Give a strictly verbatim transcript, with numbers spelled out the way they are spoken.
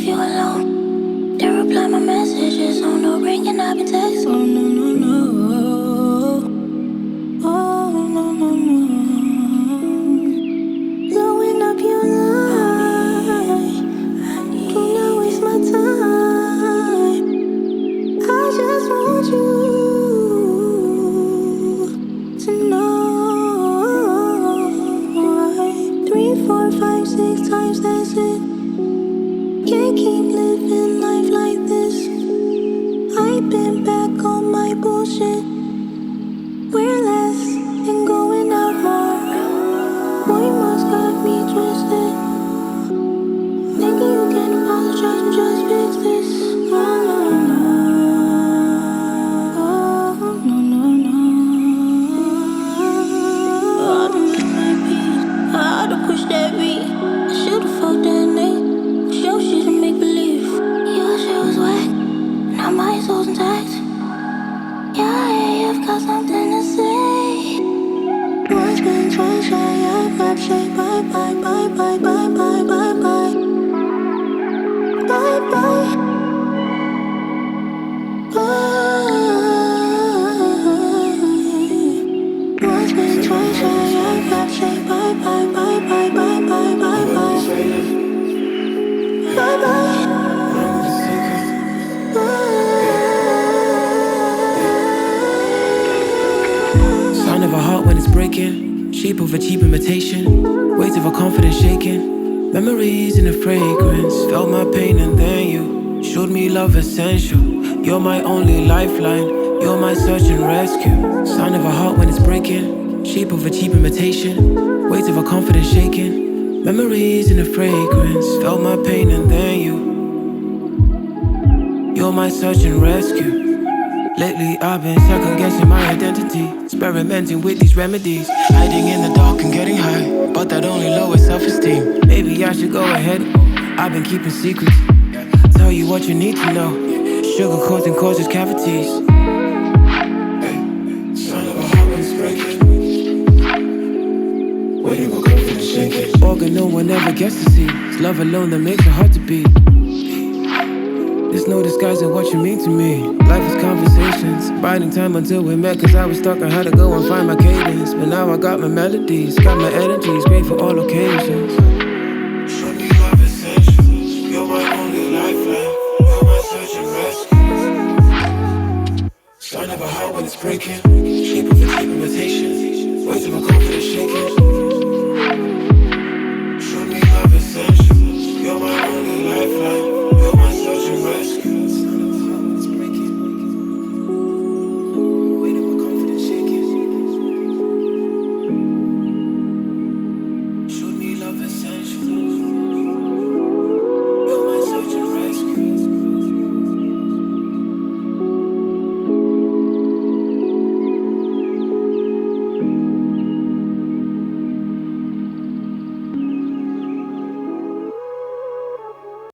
you alone. Then reply my messages on no ring and I've been texting. Oh no no no. Oh no no no. Blowing up your line. Do not waste my time. I just want you to know. Three, four, five, six times, that's it. Can't keep living life like this. I've been back on my bullshit. We're less and going out more. Boy must got me twisted. Thinking you can apologize and just fix this. Oh no no. Oh no no no. Oh, I done left my peace. I done pushed that beat. I should've fucked that nigga. Show shit to make believe. Your shit was whack. Now my soul's intact. Yeah, yeah, I've got something to say. Once been twice shy, I've got shit. Bye, bye, bye, bye, bye, bye, bye, bye. Bye, bye. Bye. Once been twice shy, I've got shit. Bye, bye, bye, bye, bye, bye, bye, bye. Bye, bye. Sound of a heart when it's breaking, shape of a cheap imitation, weight of a confidence shaking, memories in a fragrance. Felt my pain and then you showed me love essential. You're my only lifeline, you're my search and rescue. Sound of a heart when it's breaking, shape of a cheap imitation, weight of a confidence shaking, memories in a fragrance. Felt my pain and then you You're my search and rescue. Lately I've been second guessing my identity, experimenting with these remedies, hiding in the dark and getting high, but that only lowers self-esteem. Maybe I should go ahead, I've been keeping secrets. Tell you what you need to know, sugar coating causes cavities. Hey, sound of a heart when it's breaking, waiting for confidence shaking. Organ no one ever gets to see, it's love alone that makes it hard to beat. There's no disguising what you mean to me. Life is conversations, biding time until we met. Cause I was stuck, I had to go and find my cadence. But now I got my melodies, got my energies, great for all occasions.